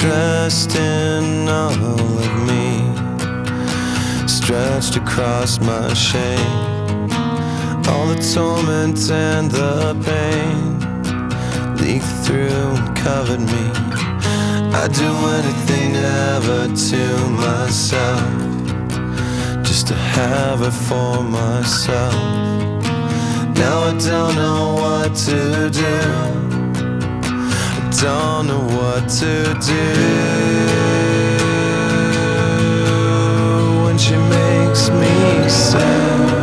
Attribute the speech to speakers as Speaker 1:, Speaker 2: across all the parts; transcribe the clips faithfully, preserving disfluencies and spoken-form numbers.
Speaker 1: dressed in all of me, stretched across my shame. All the torment and the pain leaked through and covered me. I'd do anything ever to myself, just to have her for myself. Now I don't know what to do, I don't know what to do when she makes me sad.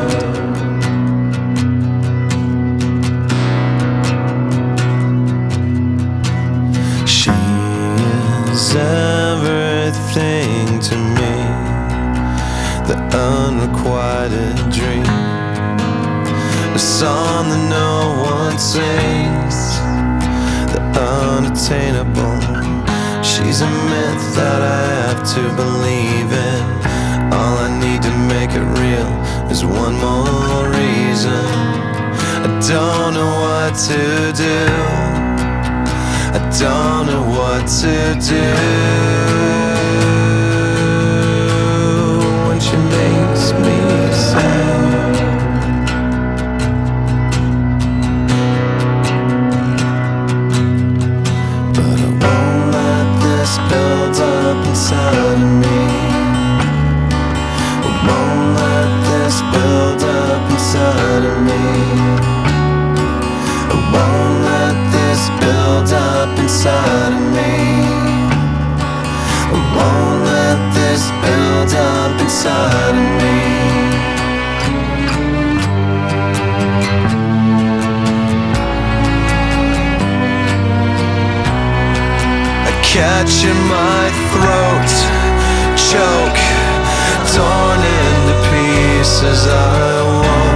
Speaker 1: She is everything to me, the unrequited dream, a song that no one sings, the unattainable. She's a myth that I have to believe in. All I need to make it real is one more reason. I don't know what to do, I don't know what to do when she makes me sad. But I won't let this build up inside of me, I won't let this build up inside of me, I won't let this build up inside of me, I won't let this build up inside of me. I catch in my throat, choke, torn into pieces. I won't